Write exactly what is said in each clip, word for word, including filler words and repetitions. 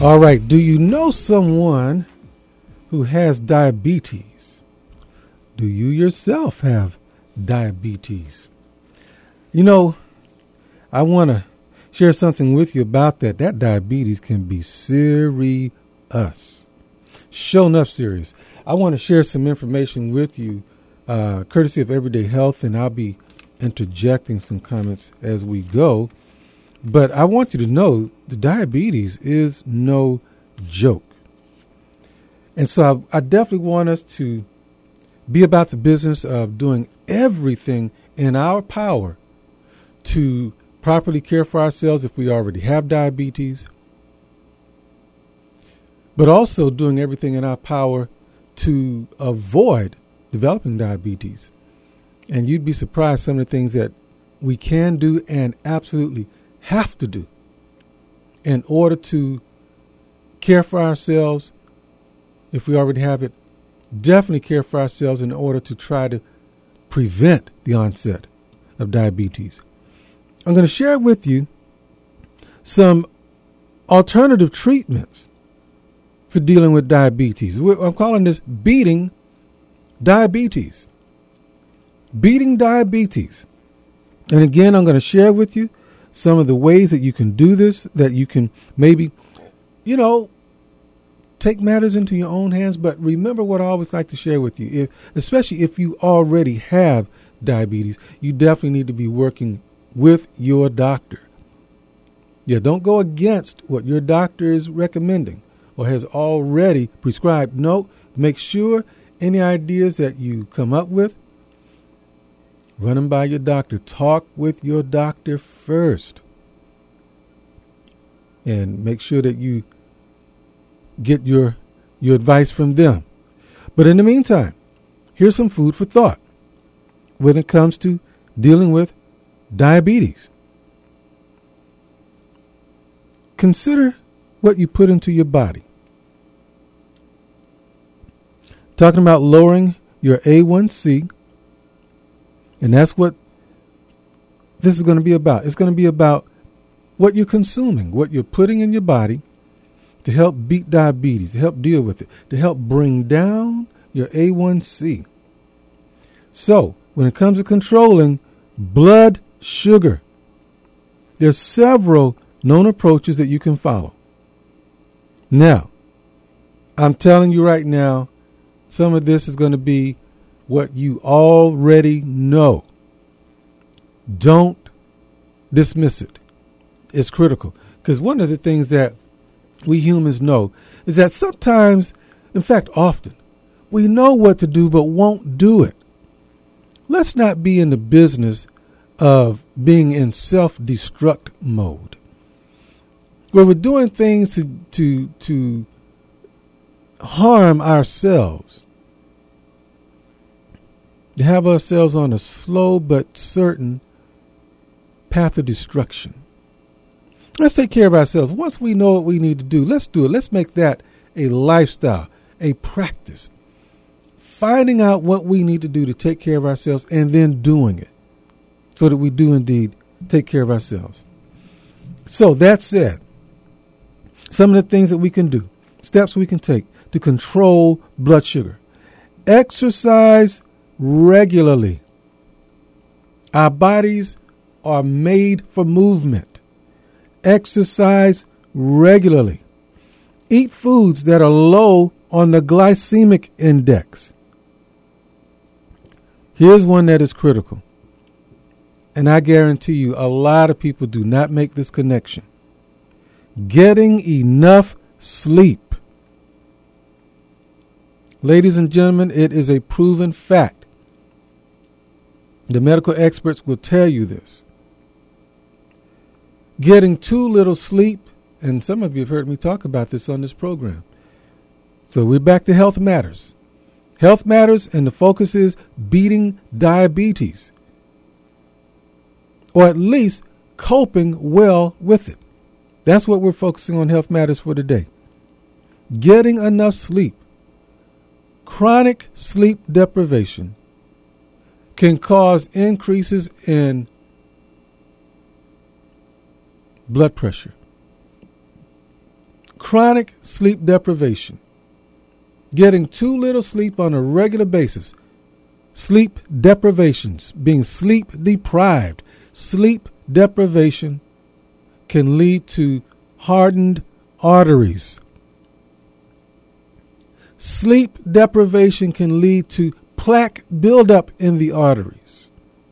All right. Do you know someone who has diabetes? Do you yourself have diabetes? You know, I want to share something with you about that. That diabetes can be serious. Sure enough serious. I want to share some information with you, uh, courtesy of Everyday Health, and I'll be interjecting some comments as we go. But I want you to know the diabetes is no joke. And so I, I definitely want us to be about the business of doing everything in our power to properly care for ourselves if we already have diabetes, but also doing everything in our power to avoid developing diabetes. And you'd be surprised some of the things that we can do and absolutely have to do in order to care for ourselves if we already have it. Definitely care for ourselves in order to try to prevent the onset of diabetes. I'm going to share with you some alternative treatments for dealing with diabetes. I'm calling this beating diabetes. Beating diabetes. And again, I'm going to share with you some of the ways that you can do this, that you can maybe, you know, take matters into your own hands. But remember what I always like to share with you, if, especially if you already have diabetes, you definitely need to be working with your doctor. Yeah, don't go against what your doctor is recommending or has already prescribed. No, make sure any ideas that you come up with, run them by your doctor. Talk with your doctor first. And make sure that you get your your advice from them. But in the meantime, here's some food for thought when it comes to dealing with diabetes. Consider what you put into your body. Talking about lowering your A one C. And that's what this is going to be about. It's going to be about what you're consuming, what you're putting in your body to help beat diabetes, to help deal with it, to help bring down your A one C. So when it comes to controlling blood sugar, there's several known approaches that you can follow. Now, I'm telling you right now, some of this is going to be what you already know. Don't dismiss it. It's critical. Because one of the things that we humans know is that sometimes, in fact, often, we know what to do but won't do it. Let's not be in the business of being in self-destruct mode, where we're doing things to to to harm ourselves, to have ourselves on a slow but certain path of destruction. Let's take care of ourselves. Once we know what we need to do, let's do it. Let's make that a lifestyle, a practice. Finding out what we need to do to take care of ourselves and then doing it so that we do indeed take care of ourselves. So that said, some of the things that we can do, steps we can take to control blood sugar. Exercise regularly. Our bodies are made for movement. Exercise regularly. Eat foods that are low on the glycemic index. Here's one that is critical. And I guarantee you a lot of people do not make this connection. Getting enough sleep. Ladies and gentlemen, it is a proven fact. The medical experts will tell you this. Getting too little sleep, and some of you have heard me talk about this on this program. So we're back to Health Matters. Health Matters, and the focus is beating diabetes, or at least coping well with it. That's what we're focusing on Health Matters for today. Getting enough sleep. Chronic sleep deprivation can cause increases in blood pressure. chronic sleep deprivation, getting too little sleep on a regular basis, sleep deprivations, being sleep deprived, sleep deprivation can lead to hardened arteries. Sleep deprivation can lead to plaque buildup in the arteries.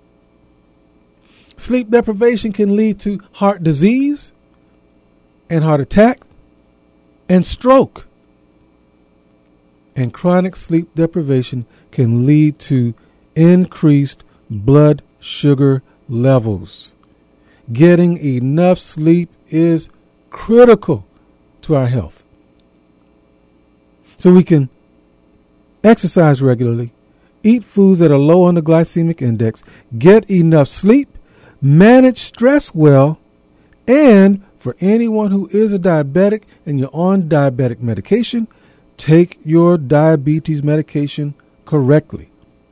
Sleep deprivation can lead to heart disease and heart attack and stroke. And chronic sleep deprivation can lead to increased blood sugar levels. Getting enough sleep is critical to our health. So we can exercise regularly, eat foods that are low on the glycemic index, get enough sleep, manage stress well, and for anyone who is a diabetic and you're on diabetic medication, take your diabetes medication correctly.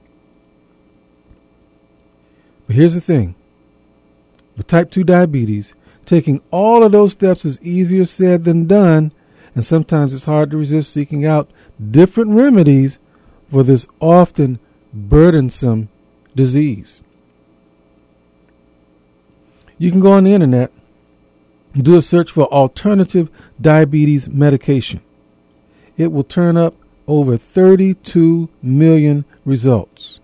But here's the thing. With type two diabetes, taking all of those steps is easier said than done, and sometimes it's hard to resist seeking out different remedies for this often burdensome disease. You can go on the internet and do a search for alternative diabetes medication. It will turn up over thirty-two million results.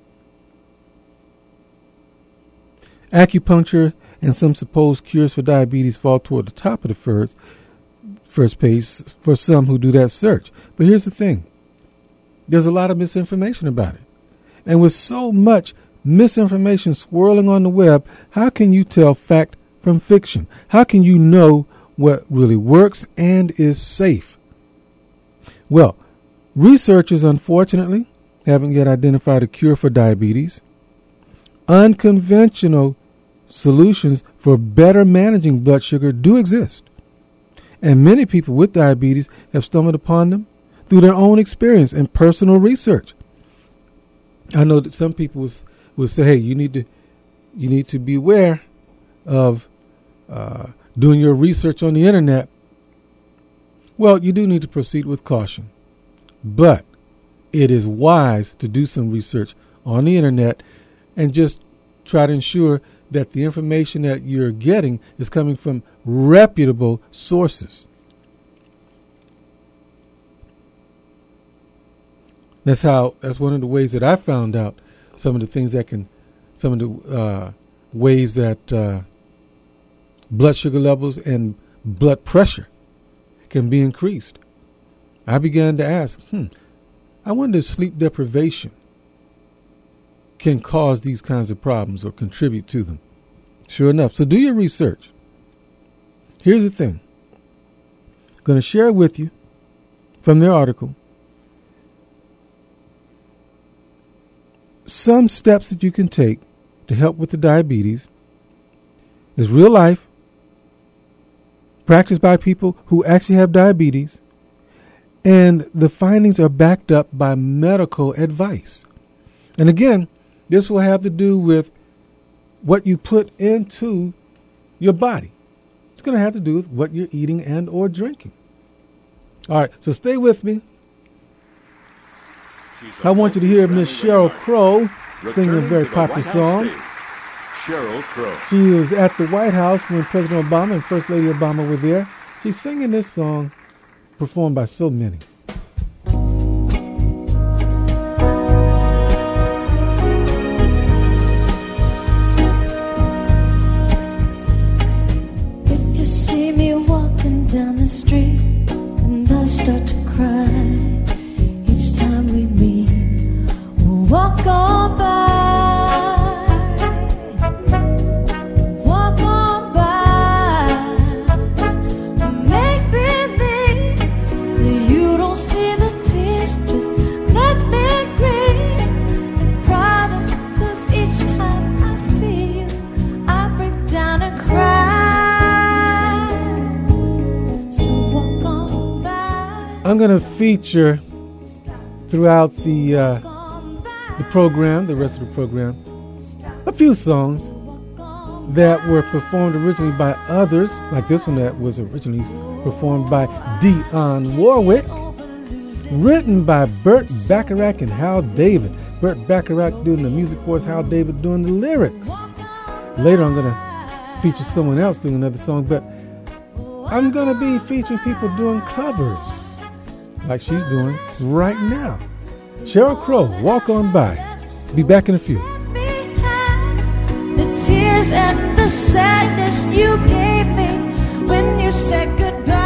Acupuncture and some supposed cures for diabetes fall toward the top of the first, first page for some who do that search. But here's the thing. There's a lot of misinformation about it. And with so much misinformation swirling on the web, how can you tell fact from fiction? How can you know what really works and is safe? Well, researchers, unfortunately, haven't yet identified a cure for diabetes. Unconventional solutions for better managing blood sugar do exist. And many people with diabetes have stumbled upon them through their own experience and personal research. I know that some people will, will say, hey, you need to you need to be aware of uh, doing your research on the internet. Well, you do need to proceed with caution. But it is wise to do some research on the internet and just try to ensure that the information that you're getting is coming from reputable sources. That's how, that's one of the ways that I found out some of the things that can, some of the uh, ways that uh, blood sugar levels and blood pressure can be increased. I began to ask, hmm, I wonder if sleep deprivation can cause these kinds of problems or contribute to them. Sure enough. So do your research. Here's the thing. I'm going to share with you from their article some steps that you can take to help with the diabetes. It's real life, practiced by people who actually have diabetes, and the findings are backed up by medical advice. And again, this will have to do with what you put into your body. It's going to have to do with what you're eating and or drinking. All right, so stay with me. I want you to hear Miss Sheryl Crow singing a very popular song. Sheryl Crow. She was at the White House when President Obama and First Lady Obama were there. She's singing this song performed by so many. If you see me walking down the street and I start to cry each time we meet, we'll walk on by. I'm going to feature throughout the uh, the program, the rest of the program, a few songs that were performed originally by others, like this one that was originally performed by Dionne Warwick, written by Burt Bacharach and Hal David. Burt Bacharach doing the music for us, Hal David doing the lyrics. Later I'm going to feature someone else doing another song, but I'm going to be featuring people doing covers like she's doing right now. Sheryl Crow, Walk On By. Be back in a few. The tears and the sadness you gave me when you said goodbye.